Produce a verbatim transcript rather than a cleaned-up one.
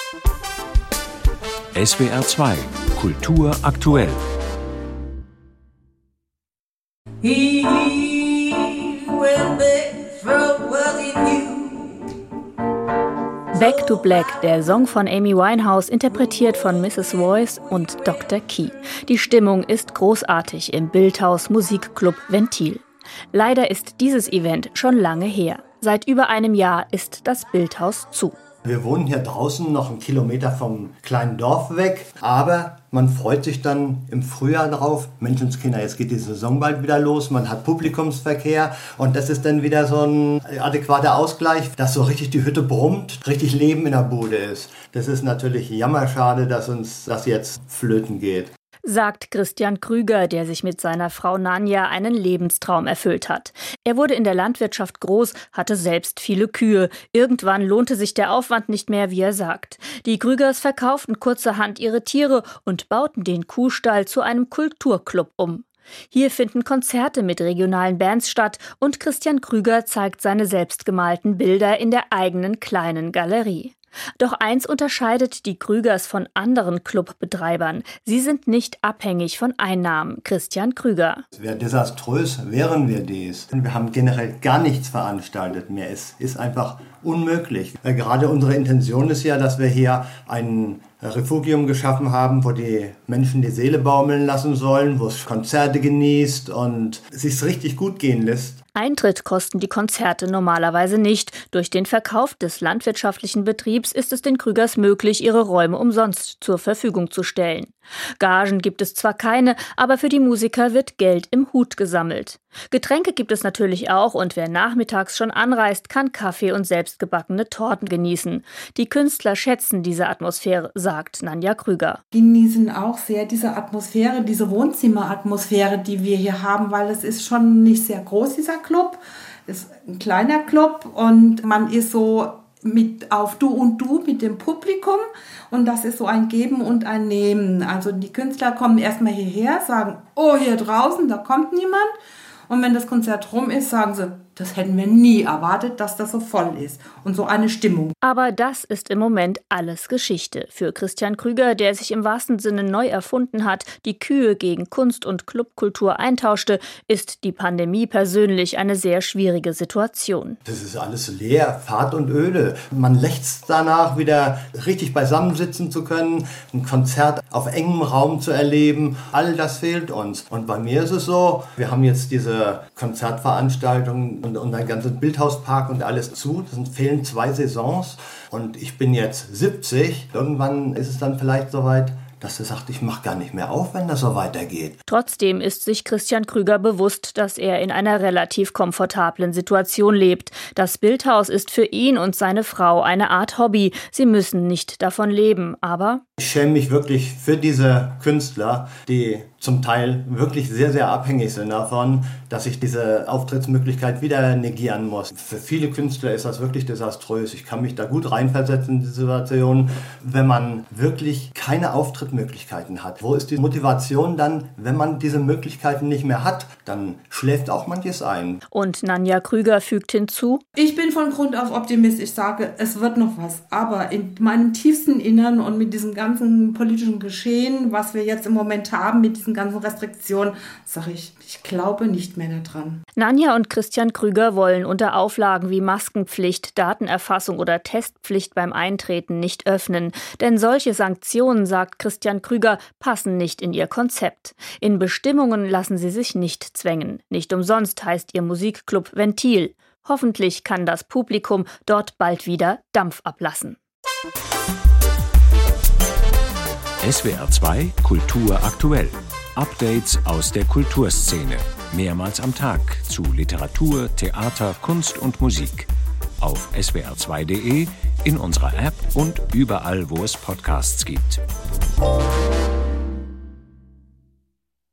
S W R zwei Kultur aktuell. He when the throat was in you. Back to Black, der Song von Amy Winehouse, interpretiert von Misses Voice und Doktor Key. Die Stimmung ist großartig im Bildhaus Musikclub Ventil. Leider ist dieses Event schon lange her. Seit über einem Jahr ist das Bildhaus zu. Wir wohnen hier draußen noch einen Kilometer vom kleinen Dorf weg, aber man freut sich dann im Frühjahr drauf. Menschenskinder, jetzt geht die Saison bald wieder los, man hat Publikumsverkehr und das ist dann wieder so ein adäquater Ausgleich, dass so richtig die Hütte brummt, richtig Leben in der Bude ist. Das ist natürlich jammerschade, dass uns das jetzt flöten geht. Sagt Christian Krüger, der sich mit seiner Frau Nanja einen Lebenstraum erfüllt hat. Er wurde in der Landwirtschaft groß, hatte selbst viele Kühe. Irgendwann lohnte sich der Aufwand nicht mehr, wie er sagt. Die Krügers verkauften kurzerhand ihre Tiere und bauten den Kuhstall zu einem Kulturclub um. Hier finden Konzerte mit regionalen Bands statt und Christian Krüger zeigt seine selbstgemalten Bilder in der eigenen kleinen Galerie. Doch eins unterscheidet die Krügers von anderen Clubbetreibern. Sie sind nicht abhängig von Einnahmen. Christian Krüger. Es wäre desaströs, wären wir dies. Wir haben generell gar nichts veranstaltet mehr. Es ist einfach unmöglich. Gerade unsere Intention ist ja, dass wir hier ein Refugium geschaffen haben, wo die Menschen die Seele baumeln lassen sollen, wo es Konzerte genießt und es sich richtig gut gehen lässt. Eintritt kosten die Konzerte normalerweise nicht. Durch den Verkauf des landwirtschaftlichen Betriebs ist es den Krügers möglich, ihre Räume umsonst zur Verfügung zu stellen. Gagen gibt es zwar keine, aber für die Musiker wird Geld im Hut gesammelt. Getränke gibt es natürlich auch und wer nachmittags schon anreist, kann Kaffee und selbstgebackene Torten genießen. Die Künstler schätzen diese Atmosphäre, sagt Nanja Krüger. Genießen auch sehr diese Atmosphäre, diese Wohnzimmeratmosphäre, die wir hier haben, weil es ist schon nicht sehr groß, dieser Club. Es ist ein kleiner Club und man ist so mit auf Du und Du mit dem Publikum und das ist so ein Geben und ein Nehmen. Also die Künstler kommen erstmal hierher, sagen, oh, hier draußen, da kommt niemand. Und wenn das Konzert rum ist, sagen sie, das hätten wir nie erwartet, dass das so voll ist und so eine Stimmung. Aber das ist im Moment alles Geschichte. Für Christian Krüger, der sich im wahrsten Sinne neu erfunden hat, die Kühe gegen Kunst und Clubkultur eintauschte, ist die Pandemie persönlich eine sehr schwierige Situation. Das ist alles leer, fad und öde. Man lechzt danach, wieder richtig beisammensitzen zu können, ein Konzert auf engem Raum zu erleben. All das fehlt uns. Und bei mir ist es so, wir haben jetzt diese Konzertveranstaltungen und, und ein ganzes Bildhauspark und alles zu. Es fehlen zwei Saisons und ich bin jetzt siebzig. Irgendwann ist es dann vielleicht soweit, dass er sagt, ich mache gar nicht mehr auf, wenn das so weitergeht. Trotzdem ist sich Christian Krüger bewusst, dass er in einer relativ komfortablen Situation lebt. Das Bildhaus ist für ihn und seine Frau eine Art Hobby. Sie müssen nicht davon leben, aber... Ich schäme mich wirklich für diese Künstler, die zum Teil wirklich sehr, sehr abhängig sind davon, dass ich diese Auftrittsmöglichkeit wieder negieren muss. Für viele Künstler ist das wirklich desaströs. Ich kann mich da gut reinversetzen in die Situation, wenn man wirklich keine Auftrittmöglichkeiten hat. Wo ist die Motivation dann, wenn man diese Möglichkeiten nicht mehr hat? Dann schläft auch manches ein. Und Nanja Krüger fügt hinzu: Ich bin von Grund auf Optimist. Ich sage, es wird noch was. Aber in meinem tiefsten Innern und mit diesem ganzen politischen Geschehen, was wir jetzt im Moment haben, mit diesen ganzen Restriktionen, sage ich, ich glaube nicht mehr daran. Nanja und Christian Krüger wollen unter Auflagen wie Maskenpflicht, Datenerfassung oder Testpflicht beim Eintreten nicht öffnen. Denn solche Sanktionen, sagt Christian Krüger, passen nicht in ihr Konzept. In Bestimmungen lassen sie sich nicht zwängen. Nicht umsonst heißt ihr Musikclub Ventil. Hoffentlich kann das Publikum dort bald wieder Dampf ablassen. S W R zwei Kultur aktuell. Updates aus der Kulturszene. Mehrmals am Tag zu Literatur, Theater, Kunst und Musik. Auf S W R zwei Punkt de, in unserer App und überall, wo es Podcasts gibt.